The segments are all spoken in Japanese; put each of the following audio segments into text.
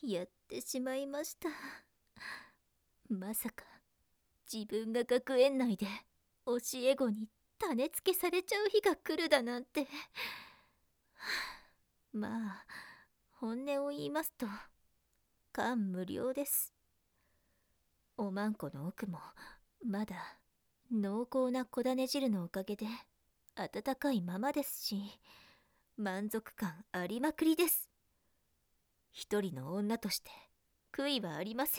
やってしまいました。まさか自分が学園内で教え子に種付けされちゃう日が来るだなんて。まあ本音を言いますと感無量です。おまんこの奥もまだ濃厚な小種汁のおかげで温かいままですし、満足感ありまくりです。一人の女として悔いはありませ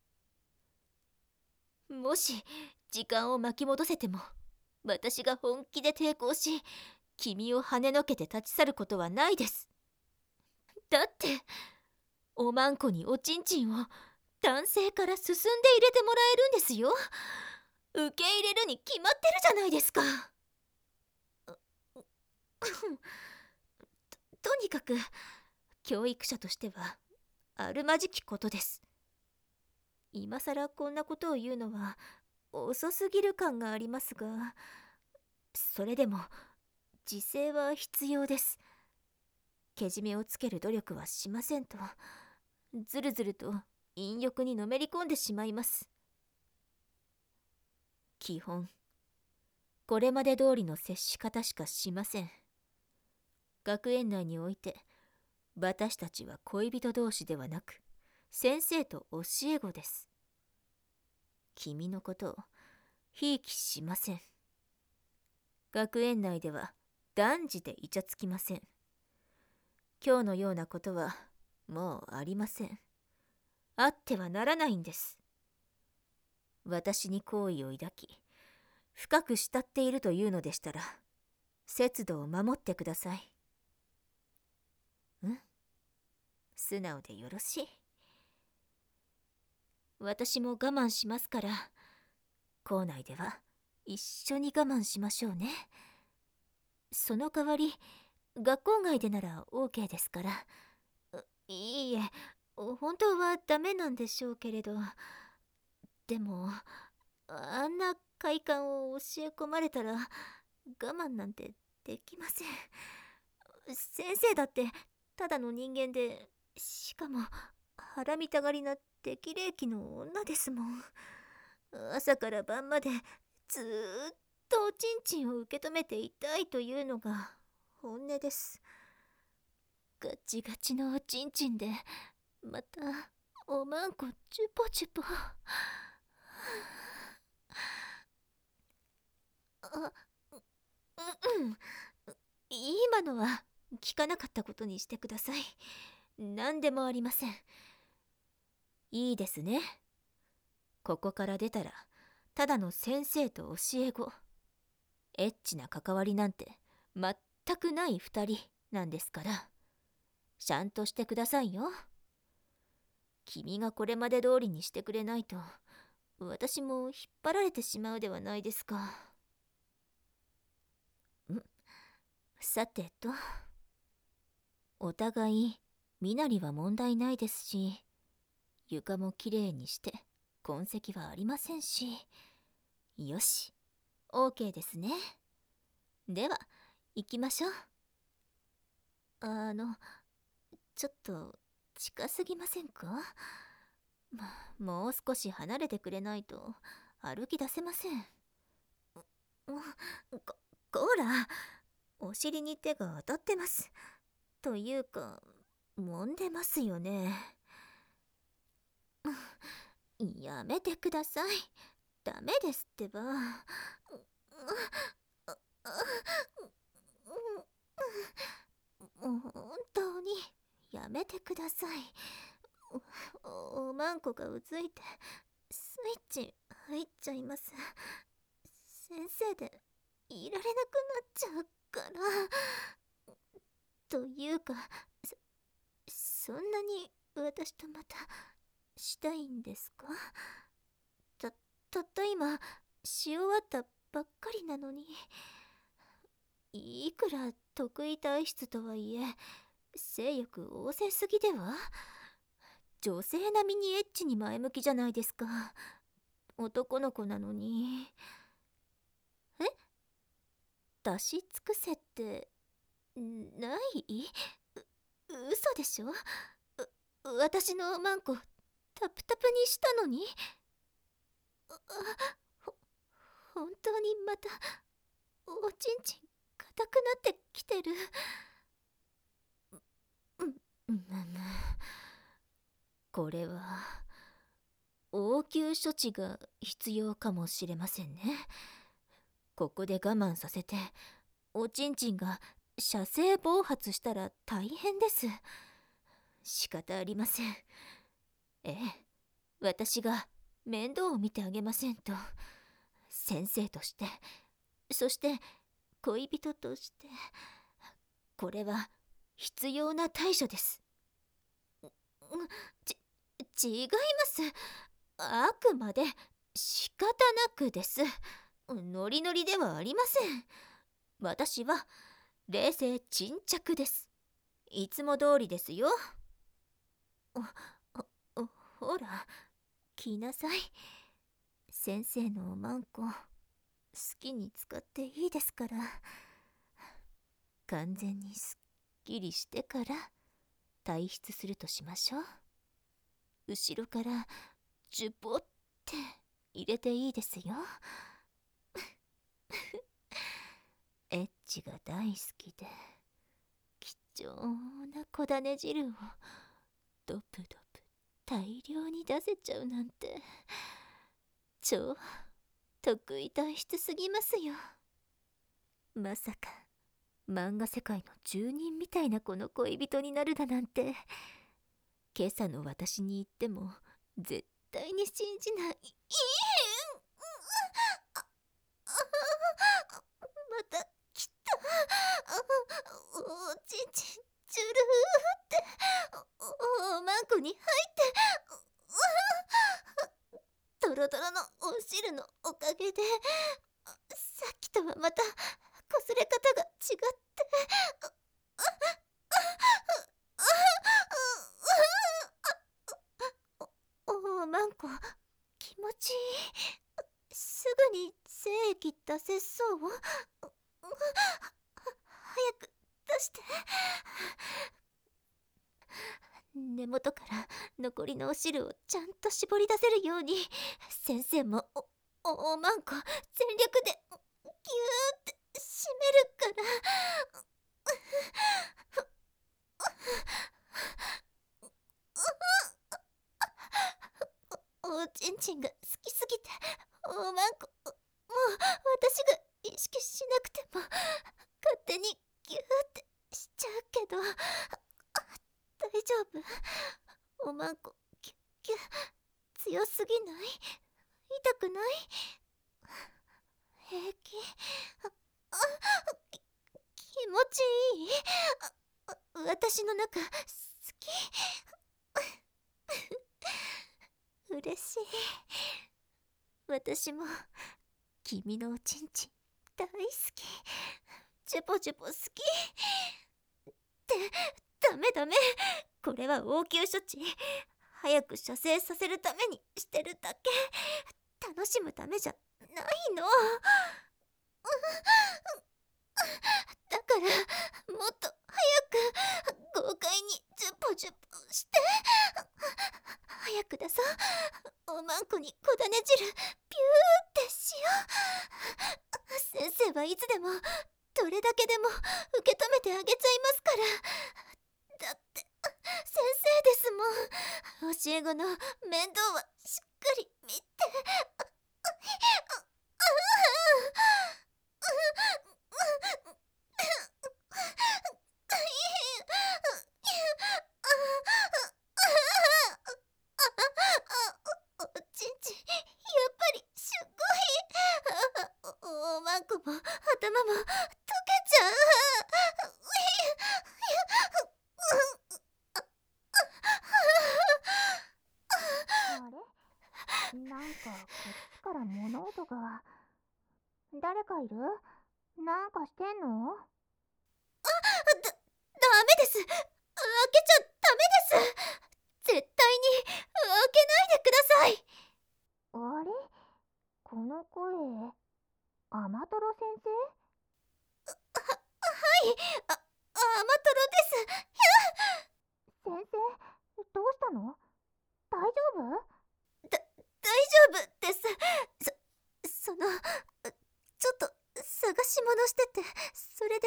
ん。もし時間を巻き戻せても、私が本気で抵抗し君を跳ねのけて立ち去ることはないです。だっておまんこにおちんちんを男性から進んで入れてもらえるんですよ。受け入れるに決まってるじゃないですか。とにかく教育者としてはあるまじきことです。今さらこんなことを言うのは遅すぎる感がありますが、それでも自制は必要です。けじめをつける努力はしませんと、ずるずると淫欲にのめり込んでしまいます。基本これまで通りの接し方しかしません。学園内において私たちは恋人同士ではなく先生と教え子です。君のことをひいきしません。学園内では断じてイチャつきません。今日のようなことはもうありません。あってはならないんです。私に好意を抱き深く慕っているというのでしたら、節度を守ってください。素直でよろしい。私も我慢しますから、校内では一緒に我慢しましょうね。その代わり学校外でなら OK ですから。いいえ、本当はダメなんでしょうけれど、でもあんな快感を教え込まれたら我慢なんてできません。先生だってただの人間で、しかも腹見たがりな適齢期の女ですもん。朝から晩までずーっとおちんちんを受け止めていたいというのが本音です。ガチガチのおちんちんでまたおまんこチュポチュポ。うん、今のは聞かなかったことにしてください。何でもありません。いいですね。ここから出たらただの先生と教え子。エッチな関わりなんて全くない二人なんですから、ちゃんとしてくださいよ。君がこれまで通りにしてくれないと私も引っ張られてしまうではないですか。さてと、お互い身なりは問題ないですし、床もきれいにして痕跡はありませんし、よし OK ですね。では行きましょう。ちょっと近すぎませんか？もう少し離れてくれないと歩き出せません。ここら、お尻に手が当たってます。というか揉んでますよね。やめてください。ダメですってば。もう本当にやめてください。おまんこがうずいてスイッチ入っちゃいます。先生でいられなくなっちゃうから。というか、そんなに私とまたしたいんですか？たたった今し終わったばっかりなのに。いくら得意体質とはいえ性欲旺盛すぎでは？女性並みにエッチに前向きじゃないですか。男の子なのに。え、出し尽くせってない？嘘でしょ？ 私のマンコタプタプにしたのに。本当にまたおちんちん硬くなってきてる。これは応急処置が必要かもしれませんね。ここで我慢させておちんちんが射精暴発したら大変です。仕方ありません。ええ、私が面倒を見てあげませんと。先生として、そして恋人として、これは必要な対処です。違います。あくまで仕方なくです。ノリノリではありません。私は冷静沈着です。いつも通りですよ。ほら、来なさい。先生のおまんこ好きに使っていいですから。完全にすっきりしてから退出するとしましょう。後ろからジュポって入れていいですよ。エッチが大好きで貴重な小種汁をドプドプ大量に出せちゃうなんて超得意体質すぎますよ。まさか漫画世界の住人みたいな子の恋人になるだなんて、今朝の私に言っても絶対に信じない。また来た。おちんちんジュルーっておまんこに入ってドロドロのお汁のおかげでさっきとはまたこすれ方が違っておまんこ気持ちいい。すぐに精液出せそう。早く出して。根元から残りのお汁をちゃんと絞り出せるように先生もおまんこ全力でギューって締めるから。おちんちんが好きすぎておまんこもう私が意識しなくても勝手にギューってしちゃうけど大丈夫？おまんこギュッギュッ強すぎない？痛くない？平気？気持ちいい？私の中好き？嬉しい。私も君のおちんちん大好き。ジュポジュポ好きってダメダメ。これは応急処置。早く射精させるためにしてるだけ。楽しむためじゃないの。だからもっと早く豪快にジュポジュポして。早く出そう。おまんこに小種汁ピューってしよう。先生はいつでもどれだけでも受け止めてあげちゃいますから。だって先生ですもん。教え子の面倒はしっかり見て。おちんちんやっぱりすごい。おまんこも頭も溶けちゃう。 あれ、なんかこっちから物音が。誰かいる？なんかしてんの？ ダメです。開けちゃダメです。絶対に開けないでください。 あれ、この声、アマトロ先生？ はい、アマトロです。 先生、 どうしたの？大丈夫？ 大丈夫です。その、ちょっと探し物してて、それで、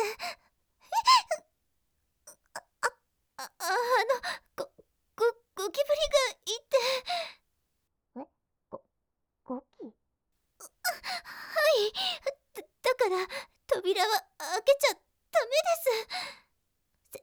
ゴ、ゴキブリがいて。 え、ゴキ？ はい。だから扉は開けちゃダメです。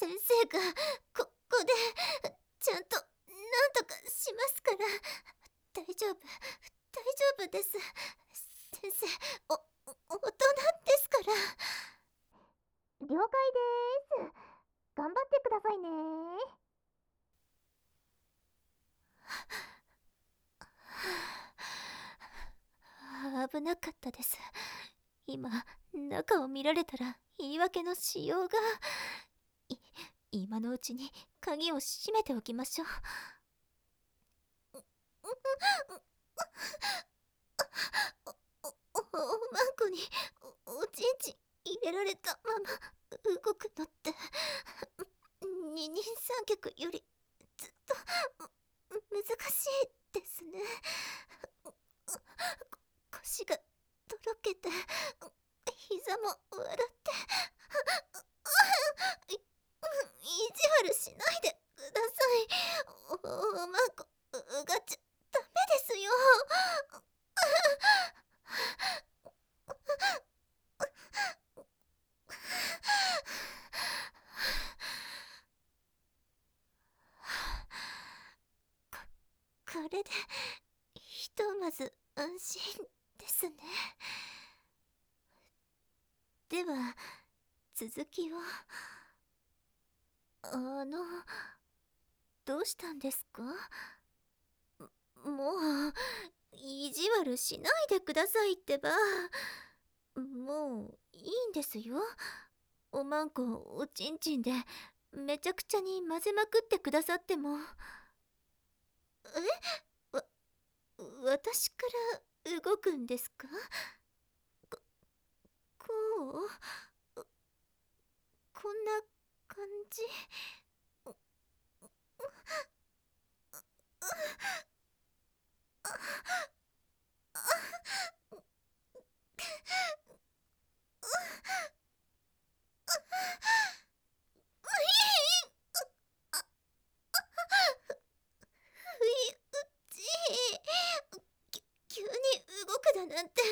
先生がこでちゃんとなんとかしますから。大丈夫です。先生、大人ですから。 了解でーす。頑張ってくださいね。 危なかったです。今中を見られたら言い訳のしようが。今のうちに鍵を閉めておきましょう。おまんこにおちんちん入れられたまま動くのって二人三脚よりずっと難しいですね。腰がとろけて膝も笑って意地悪しないでください。おまんこうがっちゃダメですよ。これでひとまず安心ですね。では続きを。どうしたんですか？もう意地悪しないでくださいってば。もういいんですよ。おまんこおちんちんでめちゃくちゃに混ぜまくってくださっても。わ私から動くんですか？こうこんな感じ。不意打ち。急に動くだなんて。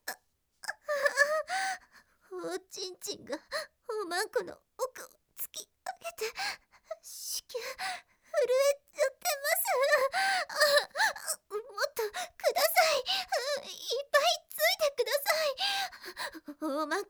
おちんちんがおまんこの奥を突き上げて子宮震えちゃってます。もっとください。いっぱいついてください。おまんこ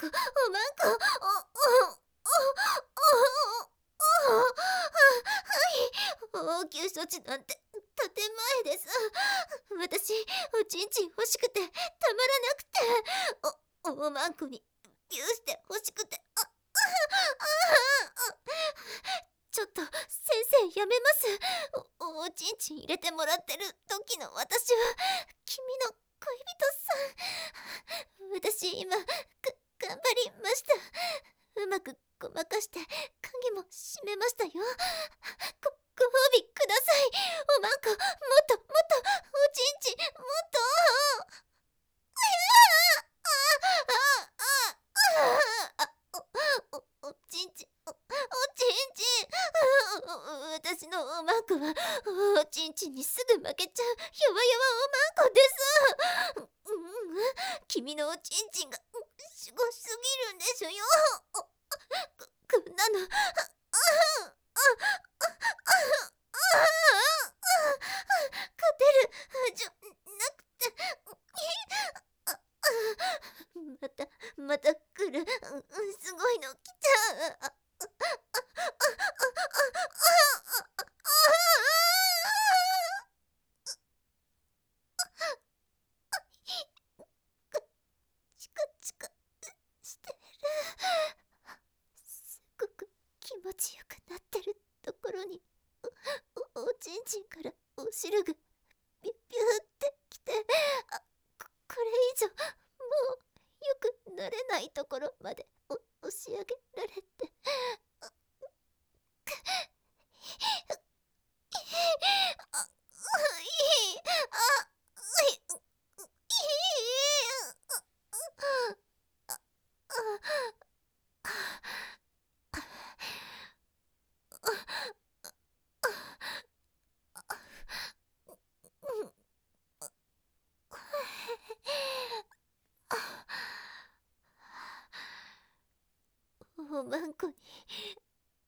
はい、応急処置なんて建前です。私おちんちん欲しくてたまらなくて、おまんこにビューして欲しくて。ちょっと先生やめます。おちんちん入れてもらってる時の私は君の恋人さん。私今頑張りました。うまくごまかして鍵も閉めましたよ。ご褒美ください。おまんこもっとおちんちんもっと。おちんちん私のおまんこはおちんちんにすぐ負けちゃう弱々おまんこです。君のおちんちんがすごすぎるんでしょよ。こんなの勝てるじゃなくて。また来る。すごいの来ちゃう。チカチカしてる。すごく気持ちよくなってるところにおちんちんからお汁がビュビューってきて、これ以上もうよくなれないところまで押し上げられて。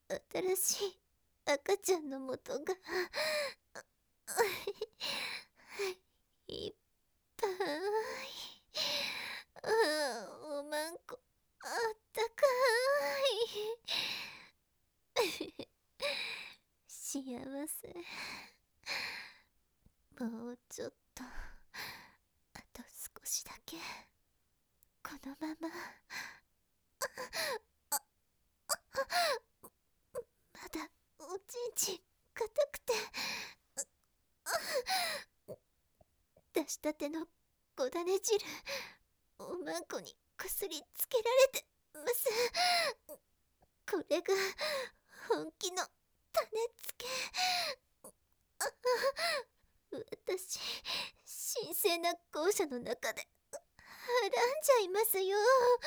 新しい赤ちゃんの元がいっぱい。おまんこあったかい。幸せ。もうちょっと、あと少しだけこのまま。まだおちんちん硬くて、出したてのごだね汁おまんこにこすりつけられてます。これが本気の種付け。私、神聖な校舎の中ではらんじゃいますよ。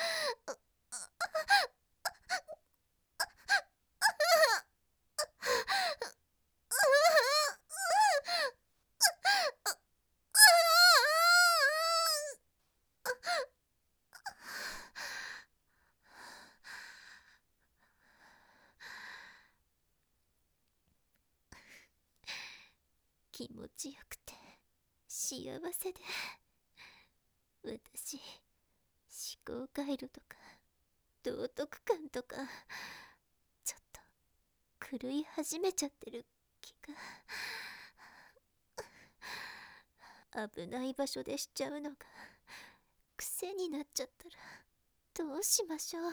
気持ちよくて幸せで、私、思考回路とか道徳感とかちょっと狂い始めちゃってる気が。危ない場所でしちゃうのが癖になっちゃったらどうしましょう。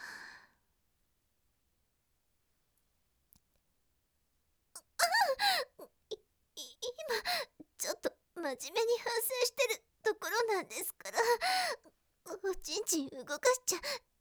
今ちょっと真面目に反省してるところなんですから、おちんちん動かしちゃ